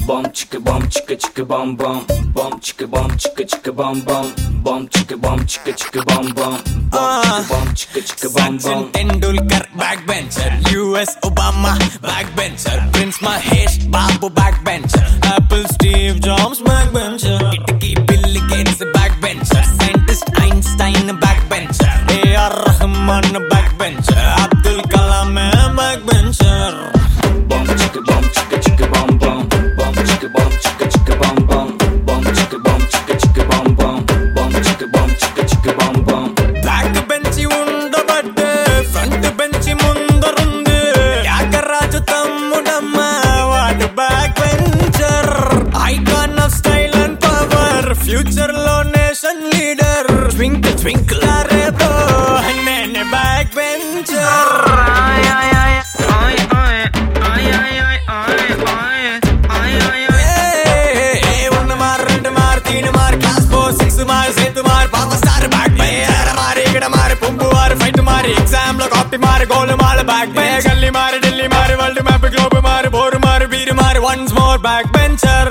bum chicka chicka bum bum bum chicka bum bum bum chicka bum bum bum chicka bum bum. Sachin Tendulkar backbencher, US Obama backbencher, Prince Mahesh Babu backbencher, Apple Steve Jobs backbencher, Kitty Bill Gates backbencher, Scientist Einstein backbencher, A.R. Rahman backbencher, Abdul Kalam backbencher. Bum chicka bum bum bum chicka bum bum bum chicka bum bum bum chicka bum bum. Back bench ఉండబట్టే front bench ముందరుంది త్యాగరాజు తమ్ముడమ్మ వాడు backbencher icon of style and power future లో nation leader twinkle twinkle అరే bro నేను backbencher exam लो copy मार goal मार बैक बेंचर गली मार दिल्ली मार वर्ल्ड मैप ग्लोब मार बोर मार बीर मार once more backbencher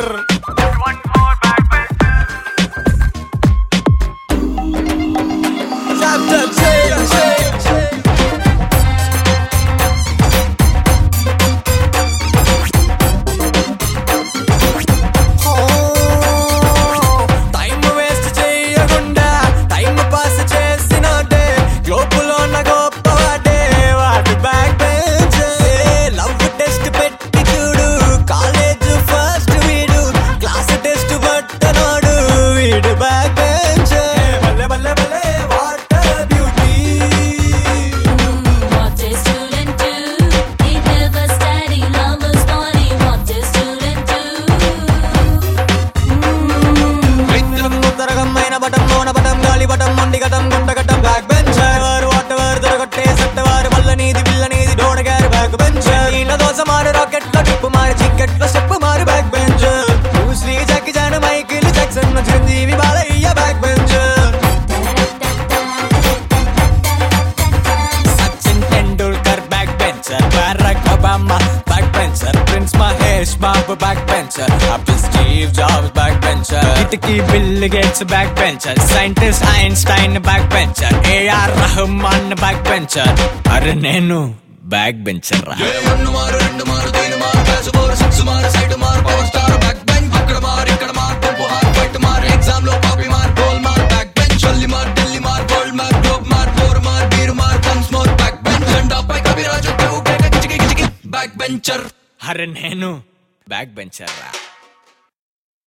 Prince Mahesh Babu backbencher, Apple Steve Jobs backbencher, Kitty Bill Gates backbencher, Scientist Einstein backbencher, A.R. Rahman backbencher. अरे नैनो backbencher रा. one मार రెండు मार तीन मार pass over six मार side मार power star backbench అక్కడ మార్ ఇక్కడ మార్ tempo hard fight మార్ exam లో copy మార్ goal మార్ backbench గల్లీ మార్ ఢిల్లీ మార్ world మార్ globe మార్ four మార్ beer మార్ once more backbench జెండా పై కవిరాజు కిచకి backbencher. अरे नैनो backbencher रा.